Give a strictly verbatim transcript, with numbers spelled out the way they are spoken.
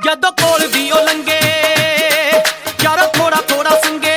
जदों कोल दी ओ लंगे यारा थोड़ा थोड़ा संगे